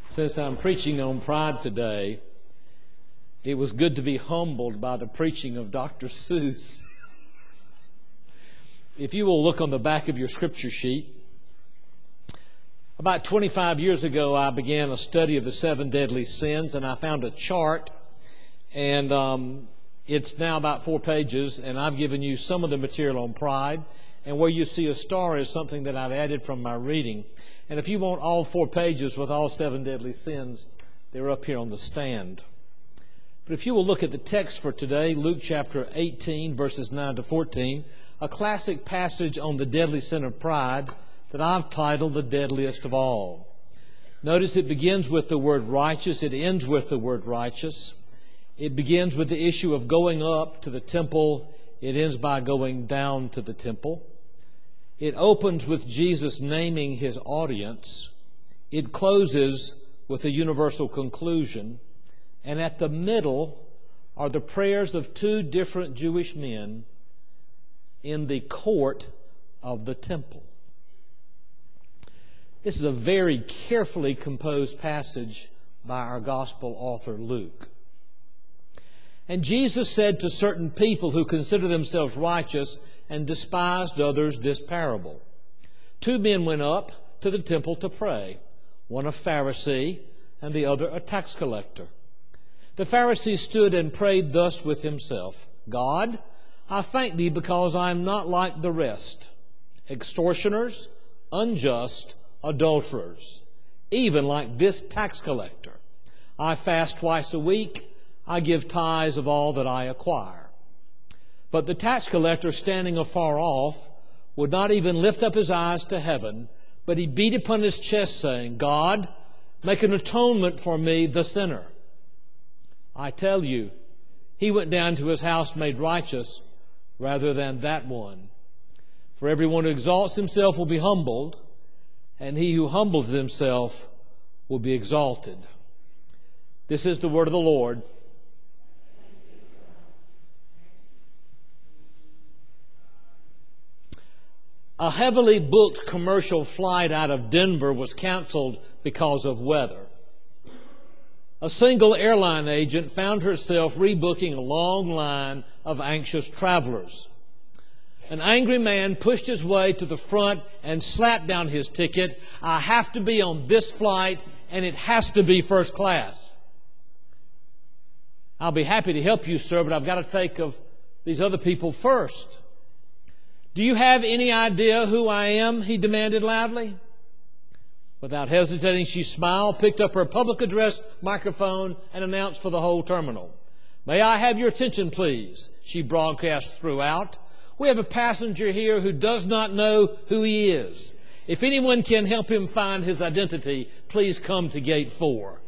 Since I'm preaching on pride today, it was good to be humbled by the preaching of Dr. Seuss. If you will look on the back of your scripture sheet, about 25 years ago I began a study of the 7 deadly sins, and I found a chart, and it's now about 4 pages, and I've given you some of the material on pride, and where you see a star is something that I've added from my reading. And if you want all 4 pages with all 7 deadly sins, they're up here on the stand. But if you will look at the text for today, Luke chapter 18, verses 9 to 14, a classic passage on the deadly sin of pride that I've titled The Deadliest of All. Notice it begins with the word righteous. It ends with the word righteous. It begins with the issue of going up to the temple. It ends by going down to the temple. It opens with Jesus naming his audience. It closes with a universal conclusion. And at the middle are the prayers of 2 different Jewish men in the court of the temple. This is a very carefully composed passage by our gospel author Luke. And Jesus said to certain people who consider themselves righteous and despised others this parable. 2 men went up to the temple to pray, one a Pharisee and the other a tax collector. The Pharisee stood and prayed thus with himself, God, I thank thee because I am not like the rest, extortioners, unjust, adulterers, even like this tax collector. I fast twice a week. I give tithes of all that I acquire. But the tax collector, standing afar off, would not even lift up his eyes to heaven, but he beat upon his chest, saying, God, make an atonement for me, the sinner. I tell you, he went down to his house made righteous rather than that one. For everyone who exalts himself will be humbled, and he who humbles himself will be exalted. This is the word of the Lord. A heavily booked commercial flight out of Denver was canceled because of weather. A single airline agent found herself rebooking a long line of anxious travelers. An angry man pushed his way to the front and slapped down his ticket. I have to be on this flight, and it has to be first class. I'll be happy to help you, sir, but I've got to take of these other people first. Do you have any idea who I am? He demanded loudly. Without hesitating, she smiled, picked up her public address microphone, and announced for the whole terminal. May I have your attention, please? She broadcast throughout. We have a passenger here who does not know who he is. If anyone can help him find his identity, please come to gate 4.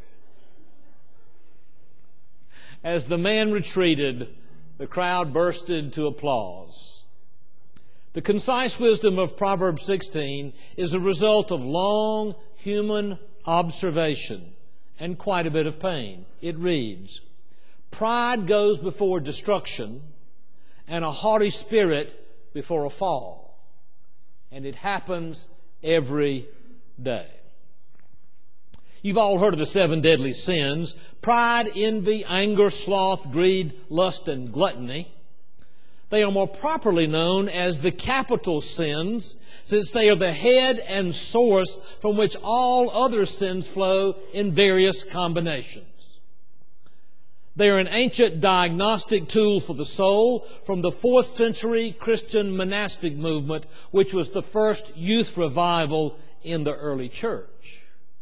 As the man retreated, the crowd burst into applause. The concise wisdom of Proverbs 16 is a result of long human observation and quite a bit of pain. It reads, pride goes before destruction, and a haughty spirit before a fall. And it happens every day. You've all heard of the 7 deadly sins: pride, envy, anger, sloth, greed, lust, and gluttony. They are more properly known as the capital sins, since they are the head and source from which all other sins flow in various combinations. They are an ancient diagnostic tool for the soul from the 4th century Christian monastic movement, which was the first youth revival in the early church.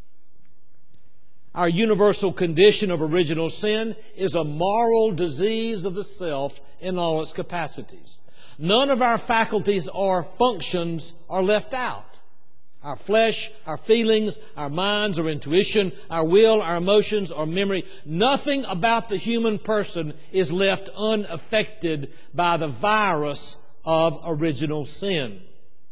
Our universal condition of original sin is a moral disease of the self in all its capacities. None of our faculties or functions are left out. Our flesh, our feelings, our minds, our intuition, our will, our emotions, our memory. Nothing about the human person is left unaffected by the virus of original sin.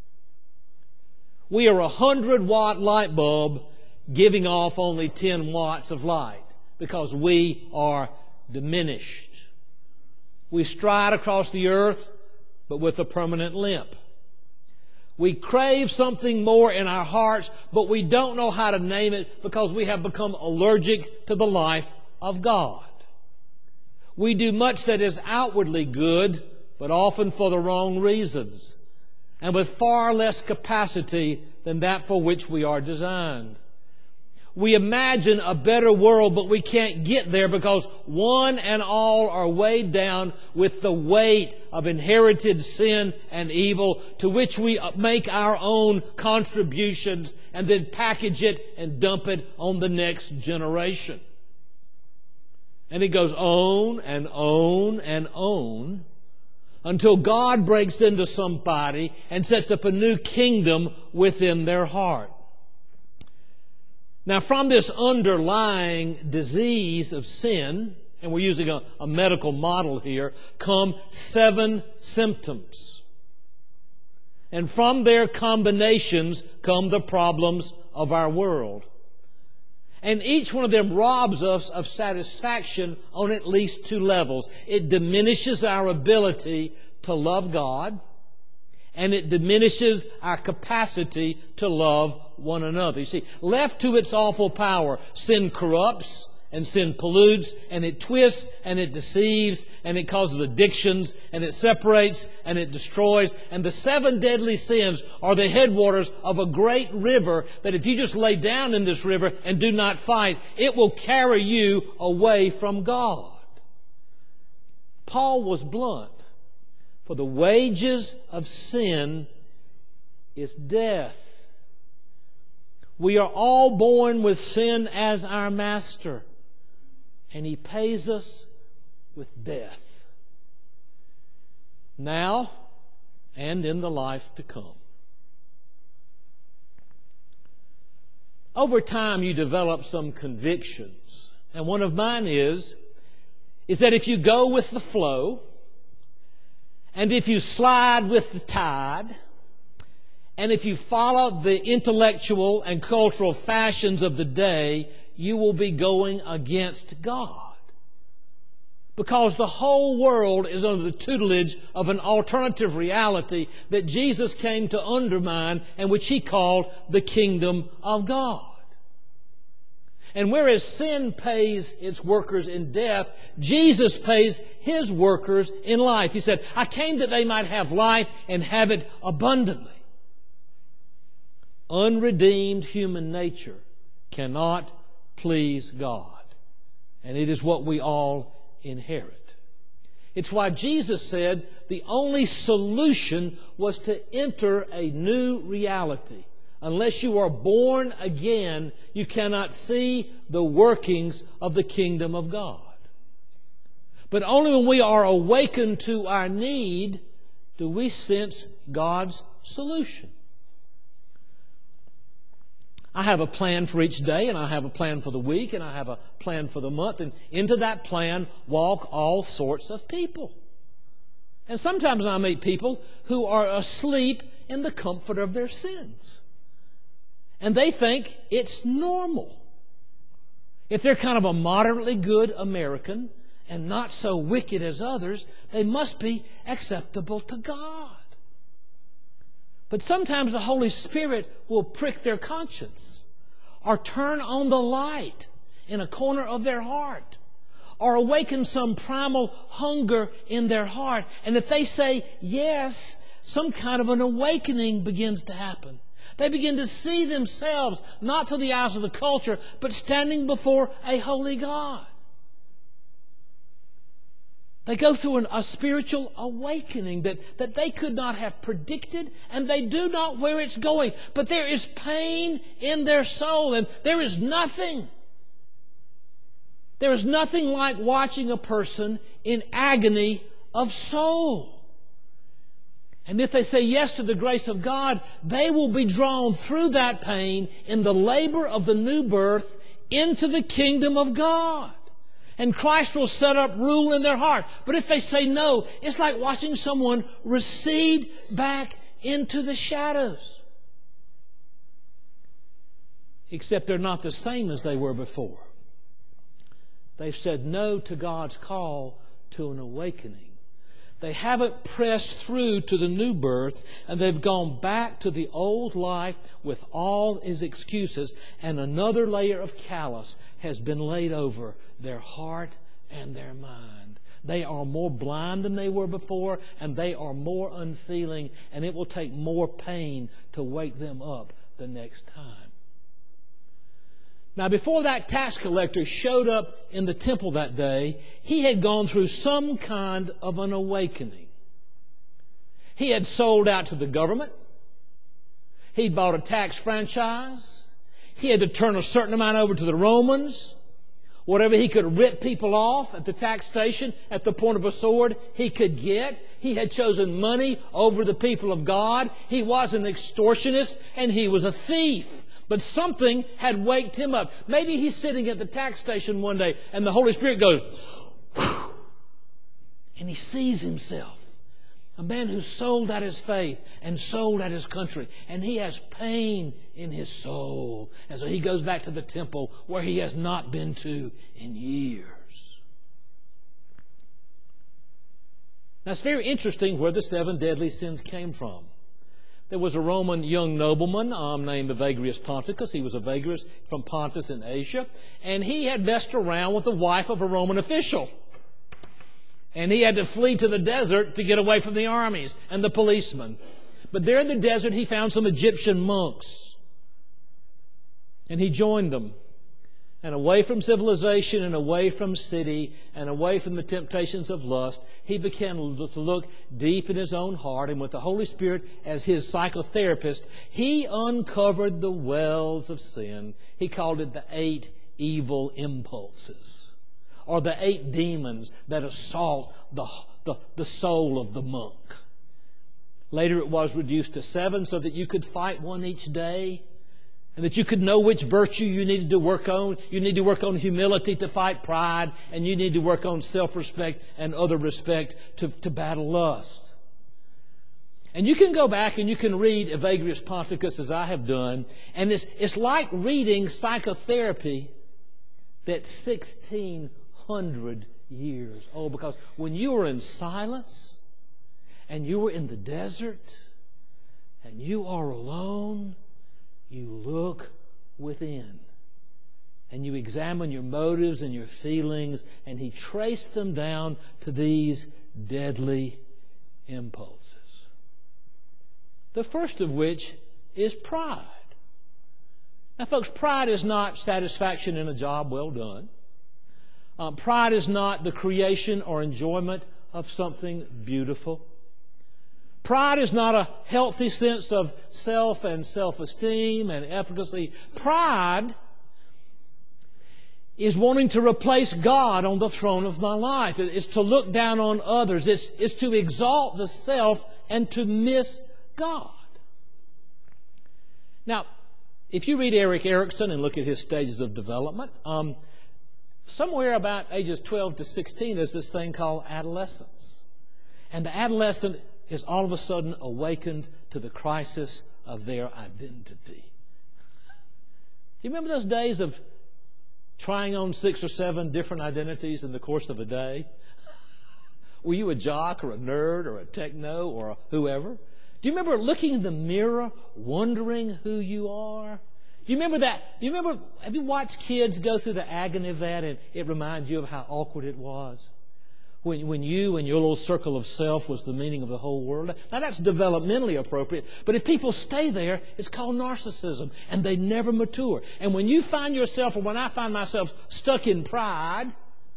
We are a 100-watt light bulb giving off only 10 watts of light because we are diminished. We stride across the earth, but with a permanent limp. We crave something more in our hearts, but we don't know how to name it because we have become allergic to the life of God. We do much that is outwardly good, but often for the wrong reasons, and with far less capacity than that for which we are designed. We imagine a better world, but we can't get there because one and all are weighed down with the weight of inherited sin and evil, to which we make our own contributions and then package it and dump it on the next generation. And it goes on and on and on until God breaks into somebody and sets up a new kingdom within their heart. Now, from this underlying disease of sin, and we're using a medical model here, come 7 symptoms. And from their combinations come the problems of our world. And each one of them robs us of satisfaction on at least 2 levels. It diminishes our ability to love God, and it diminishes our capacity to love one another. You see, left to its awful power, sin corrupts and sin pollutes, and it twists and it deceives, and it causes addictions, and it separates and it destroys. And the 7 deadly sins are the headwaters of a great river that if you just lay down in this river and do not fight, it will carry you away from God. Paul was blunt. For the wages of sin is death. We are all born with sin as our master, and He pays us with death, now and in the life to come. Over time, you develop some convictions, and one of mine is that if you go with the flow, and if you slide with the tide, and if you follow the intellectual and cultural fashions of the day, you will be going against God. Because the whole world is under the tutelage of an alternative reality that Jesus came to undermine and which He called the kingdom of God. And whereas sin pays its workers in death, Jesus pays His workers in life. He said, I came that they might have life and have it abundantly. Unredeemed human nature cannot please God. And it is what we all inherit. It's why Jesus said the only solution was to enter a new reality. Unless you are born again, you cannot see the workings of the kingdom of God. But only when we are awakened to our need do we sense God's solution. I have a plan for each day, and I have a plan for the week, and I have a plan for the month, and into that plan walk all sorts of people. And sometimes I meet people who are asleep in the comfort of their sins. And they think it's normal. If they're kind of a moderately good American and not so wicked as others, they must be acceptable to God. But sometimes the Holy Spirit will prick their conscience or turn on the light in a corner of their heart or awaken some primal hunger in their heart. And if they say yes, some kind of an awakening begins to happen. They begin to see themselves, not through the eyes of the culture, but standing before a holy God. They go through a spiritual awakening that they could not have predicted, and they do not know where it's going. But there is pain in their soul, and there is nothing like watching a person in agony of soul. And if they say yes to the grace of God, they will be drawn through that pain in the labor of the new birth into the kingdom of God. And Christ will set up rule in their heart. But if they say no, it's like watching someone recede back into the shadows. Except they're not the same as they were before. They've said no to God's call to an awakening. They haven't pressed through to the new birth, and they've gone back to the old life with all its excuses, and another layer of callous has been laid over their heart and their mind. They are more blind than they were before, and they are more unfeeling, and it will take more pain to wake them up the next time. Now, before that tax collector showed up in the temple that day, he had gone through some kind of an awakening. He had sold out to the government. He'd bought a tax franchise. He had to turn a certain amount over to the Romans. Whatever he could rip people off at the tax station at the point of a sword, he could get. He had chosen money over the people of God. He was an extortionist, and he was a thief. But something had waked him up. Maybe he's sitting at the tax station one day and the Holy Spirit goes, whew, and he sees himself. A man who sold out his faith and sold out his country. And he has pain in his soul. And so he goes back to the temple where he has not been to in years. Now it's very interesting where the 7 deadly sins came from. There was a Roman young nobleman named Evagrius Ponticus. He was Evagrius from Pontus in Asia. And he had messed around with the wife of a Roman official. And he had to flee to the desert to get away from the armies and the policemen. But there in the desert he found some Egyptian monks. And he joined them. And away from civilization and away from city and away from the temptations of lust, he began to look deep in his own heart. And with the Holy Spirit as his psychotherapist, he uncovered the wells of sin. He called it the 8 evil impulses, or the 8 demons that assault the soul of the monk. Later it was reduced to 7 so that you could fight one each day. And that you could know which virtue you needed to work on. You need to work on humility to fight pride. And you need to work on self-respect and other respect to battle lust. And you can go back and you can read Evagrius Ponticus as I have done. And it's like reading psychotherapy that's 1,600 years old. Because when you were in silence and you were in the desert and you are alone, you look within and you examine your motives and your feelings, and he traced them down to these deadly impulses. The first of which is pride. Now, folks, pride is not satisfaction in a job well done. Pride is not the creation or enjoyment of something beautiful. Pride is not a healthy sense of self and self-esteem and efficacy. Pride is wanting to replace God on the throne of my life. It's to look down on others. It's to exalt the self and to miss God. Now, if you read Erik Erikson and look at his stages of development, somewhere about ages 12 to 16 there's this thing called adolescence. And the adolescent is all of a sudden awakened to the crisis of their identity. Do you remember those days of trying on 6 or 7 different identities in the course of a day? Were you a jock or a nerd or a techno or a whoever? Do you remember looking in the mirror, wondering who you are? Do you remember that? Have you watched kids go through the agony of that, and it reminds you of how awkward it was? When you and your little circle of self was the meaning of the whole world. Now that's developmentally appropriate, but if people stay there, it's called narcissism, and they never mature. And when you find yourself, or when I find myself stuck in pride,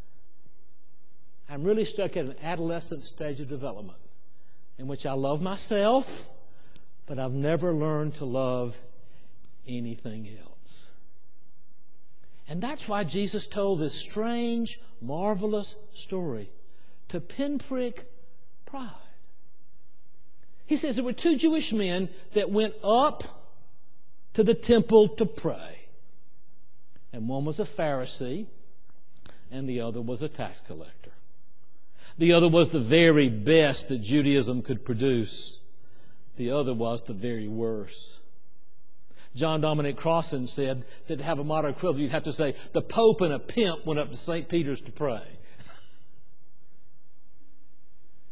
I'm really stuck at an adolescent stage of development in which I love myself, but I've never learned to love anything else. And that's why Jesus told this strange, marvelous story to pinprick pride. He says there were 2 Jewish men that went up to the temple to pray. And one was a Pharisee, and the other was a tax collector. The other was the very best that Judaism could produce. The other was the very worst. John Dominic Crossan said that to have a modern equivalent, you'd have to say, the Pope and a pimp went up to St. Peter's to pray.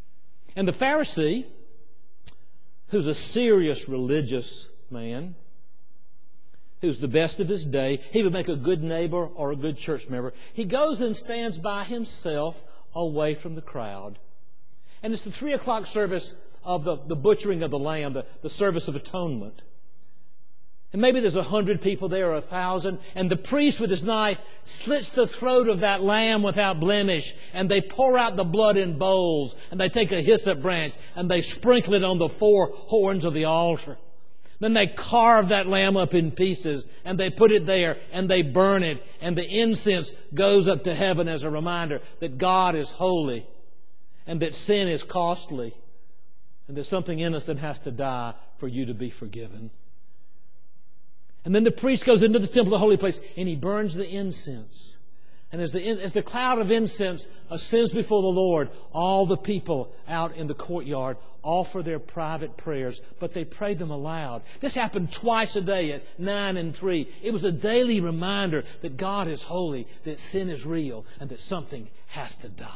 And the Pharisee, who's a serious religious man, who's the best of his day, he would make a good neighbor or a good church member. He goes and stands by himself away from the crowd. And it's the 3 o'clock service of the butchering of the lamb, the service of atonement. And maybe there's 100 people there or 1,000, and the priest with his knife slits the throat of that lamb without blemish, and they pour out the blood in bowls, and they take a hyssop branch, and they sprinkle it on the 4 horns of the altar. Then they carve that lamb up in pieces, and they put it there, and they burn it, and the incense goes up to heaven as a reminder that God is holy, and that sin is costly, and that something innocent has to die for you to be forgiven. And then the priest goes into the temple, the holy place, and he burns the incense. And as the cloud of incense ascends before the Lord, all the people out in the courtyard offer their private prayers, but they pray them aloud. This happened twice a day at 9 and 3. It was a daily reminder that God is holy, that sin is real, and that something has to die.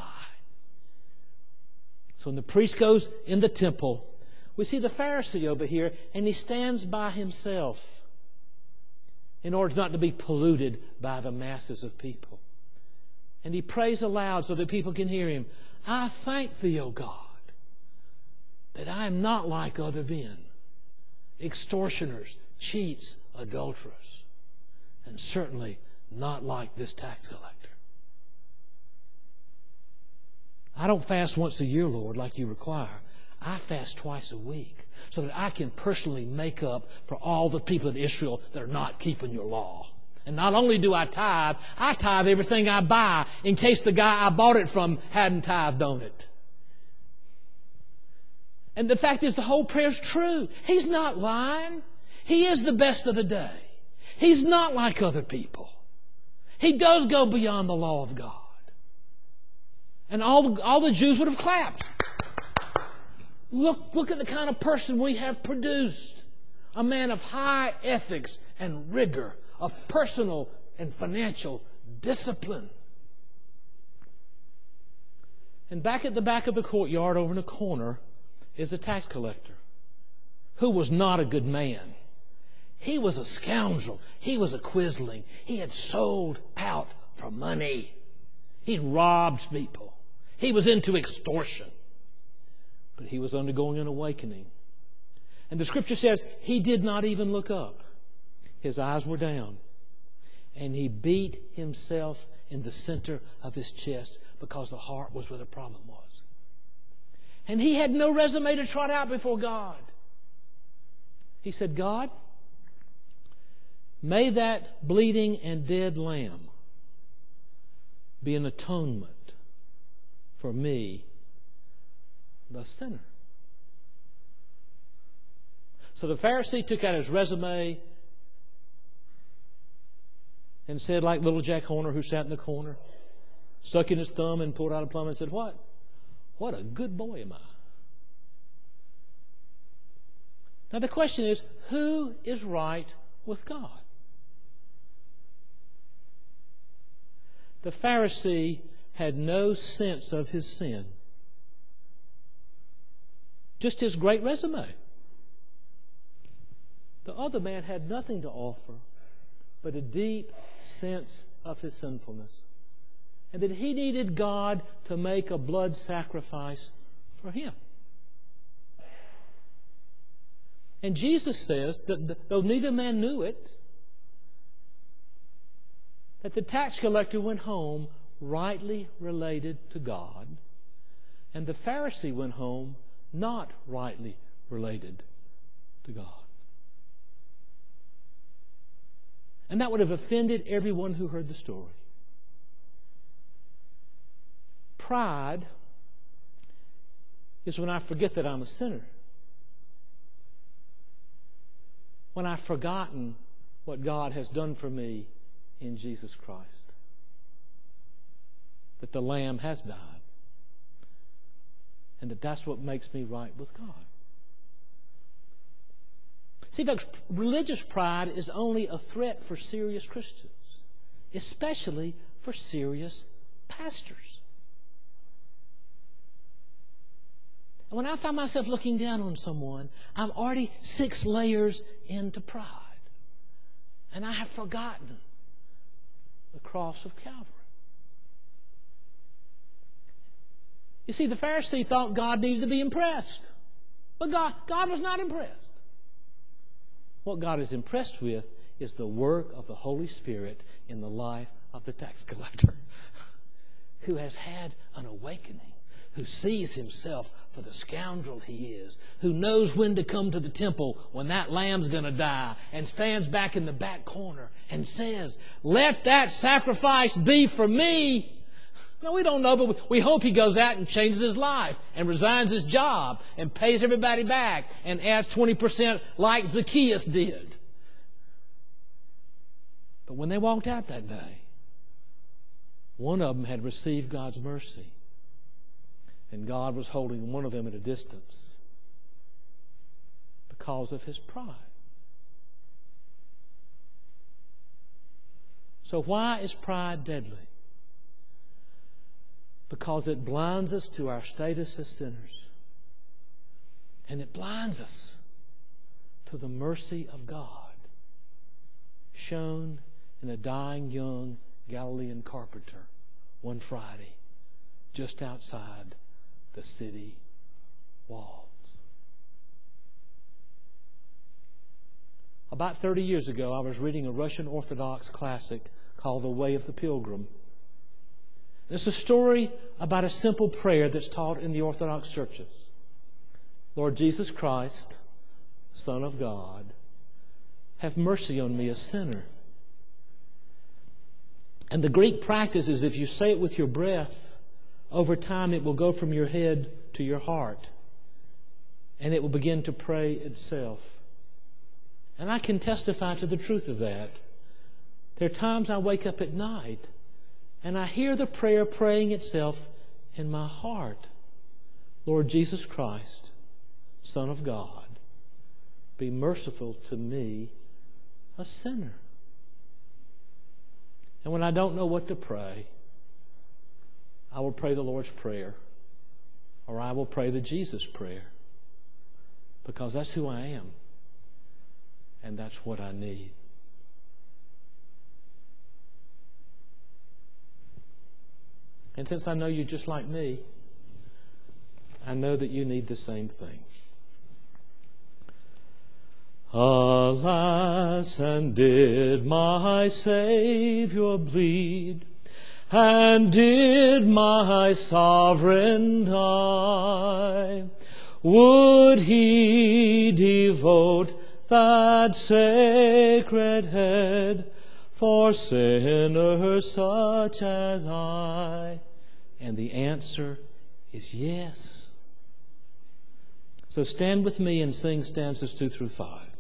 So when the priest goes in the temple, we see the Pharisee over here, and he stands by himself in order not to be polluted by the masses of people. And he prays aloud so that people can hear him. I thank thee, O God, that I am not like other men, extortioners, cheats, adulterers, and certainly not like this tax collector. I don't fast once a year, Lord, like you require. I fast twice a week so that I can personally make up for all the people in Israel that are not keeping your law. And not only do I tithe everything I buy in case the guy I bought it from hadn't tithed on it. And the fact is, the whole prayer is true. He's not lying. He is the best of the day. He's not like other people. He does go beyond the law of God. And all the Jews would have clapped. Look at the kind of person we have produced. A man of high ethics and rigor, of personal and financial discipline. And back at the back of the courtyard, over in a corner, is a tax collector who was not a good man. He was a scoundrel. He was a quisling. He had sold out for money. He'd robbed people. He was into extortion. But he was undergoing an awakening. And the Scripture says he did not even look up. His eyes were down. And he beat himself in the center of his chest because the heart was where the problem was. And he had no resume to trot out before God. He said, God, may that bleeding and dead lamb be an atonement for me, the sinner. So the Pharisee took out his resume and said, like little Jack Horner who sat in the corner, stuck in his thumb and pulled out a plum and said, What a good boy am I. Now the question is, who is right with God? The Pharisee had no sense of his sin. Just his great resume. The other man had nothing to offer but a deep sense of his sinfulness, and that he needed God to make a blood sacrifice for him. And Jesus says that though neither man knew it, that the tax collector went home rightly related to God, and the Pharisee went home not rightly related to God. And that would have offended everyone who heard the story. Pride is when I forget that I'm a sinner. When I've forgotten what God has done for me in Jesus Christ. That the Lamb has died. And that's what makes me right with God. See, folks, religious pride is only a threat for serious Christians, especially for serious pastors. And when I find myself looking down on someone, I'm already 6 layers into pride. And I have forgotten the cross of Calvary. You see, the Pharisee thought God needed to be impressed. But God was not impressed. What God is impressed with is the work of the Holy Spirit in the life of the tax collector who has had an awakening, who sees himself for the scoundrel he is, who knows when to come to the temple when that lamb's going to die, and stands back in the back corner and says, "Let that sacrifice be for me." No, we don't know, but we hope he goes out and changes his life and resigns his job and pays everybody back and adds 20% like Zacchaeus did. But when they walked out that day, one of them had received God's mercy, and God was holding one of them at a distance because of his pride. So why is pride deadly? Because it blinds us to our status as sinners. And it blinds us to the mercy of God shown in a dying young Galilean carpenter one Friday just outside the city walls. About 30 years ago, I was reading a Russian Orthodox classic called The Way of the Pilgrim. It's a story about a simple prayer that's taught in the Orthodox churches. Lord Jesus Christ, Son of God, have mercy on me, a sinner. And the Greek practice is if you say it with your breath, over time it will go from your head to your heart. And it will begin to pray itself. And I can testify to the truth of that. There are times I wake up at night and I hear the prayer praying itself in my heart. Lord Jesus Christ, Son of God, be merciful to me, a sinner. And when I don't know what to pray, I will pray the Lord's Prayer, or I will pray the Jesus Prayer, because that's who I am, and that's what I need. And since I know you just like me, I know that you need the same thing. Alas, and did my Savior bleed, and did my Sovereign die, would He devote that sacred head for sinners such as I? And the answer is yes. So stand with me and sing stanzas 2 through 5.